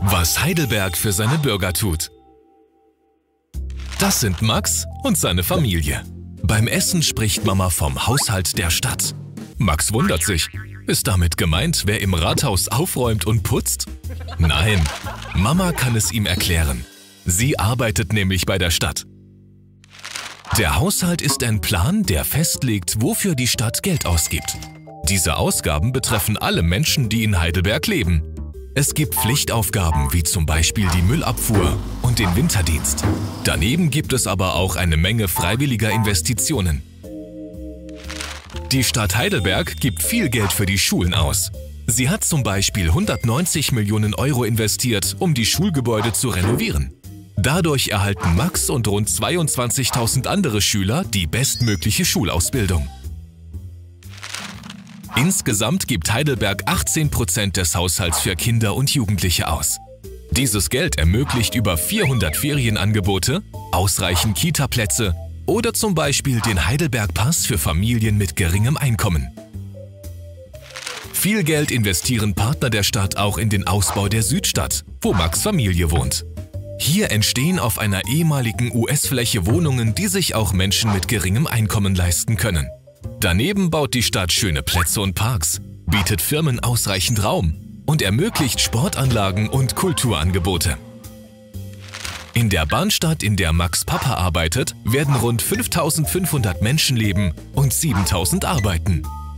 Was Heidelberg für seine Bürger tut. Das sind Max und seine Familie. Beim Essen spricht Mama vom Haushalt der Stadt. Max wundert sich. Ist damit gemeint, wer im Rathaus aufräumt und putzt? Nein, Mama kann es ihm erklären. Sie arbeitet nämlich bei der Stadt. Der Haushalt ist ein Plan, der festlegt, wofür die Stadt Geld ausgibt. Diese Ausgaben betreffen alle Menschen, die in Heidelberg leben. Es gibt Pflichtaufgaben wie zum Beispiel die Müllabfuhr und den Winterdienst. Daneben gibt es aber auch eine Menge freiwilliger Investitionen. Die Stadt Heidelberg gibt viel Geld für die Schulen aus. Sie hat zum Beispiel 190 Millionen Euro investiert, um die Schulgebäude zu renovieren. Dadurch erhalten Max und rund 22.000 andere Schüler die bestmögliche Schulausbildung. Insgesamt gibt Heidelberg 18% des Haushalts für Kinder und Jugendliche aus. Dieses Geld ermöglicht über 400 Ferienangebote, ausreichend Kita-Plätze oder zum Beispiel den Heidelberg-Pass für Familien mit geringem Einkommen. Viel Geld investieren Partner der Stadt auch in den Ausbau der Südstadt, wo Max' Familie wohnt. Hier entstehen auf einer ehemaligen US-Fläche Wohnungen, die sich auch Menschen mit geringem Einkommen leisten können. Daneben baut die Stadt schöne Plätze und Parks, bietet Firmen ausreichend Raum und ermöglicht Sportanlagen und Kulturangebote. In der Bahnstadt, in der Max' Papa arbeitet, werden rund 5.500 Menschen leben und 7.000 arbeiten.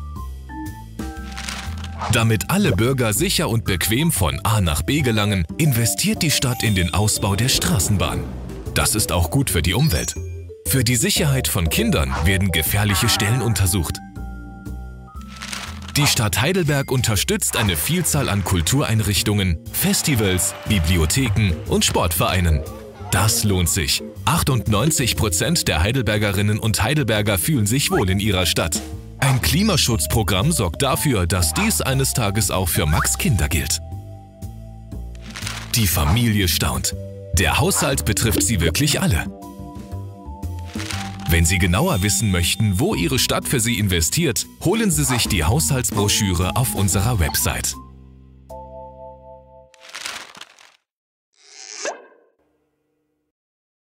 Damit alle Bürger sicher und bequem von A nach B gelangen, investiert die Stadt in den Ausbau der Straßenbahn. Das ist auch gut für die Umwelt. Für die Sicherheit von Kindern werden gefährliche Stellen untersucht. Die Stadt Heidelberg unterstützt eine Vielzahl an Kultureinrichtungen, Festivals, Bibliotheken und Sportvereinen. Das lohnt sich. 98% der Heidelbergerinnen und Heidelberger fühlen sich wohl in ihrer Stadt. Ein Klimaschutzprogramm sorgt dafür, dass dies eines Tages auch für Max' Kinder gilt. Die Familie staunt. Der Haushalt betrifft sie wirklich alle. Wenn Sie genauer wissen möchten, wo Ihre Stadt für Sie investiert, holen Sie sich die Haushaltsbroschüre auf unserer Website.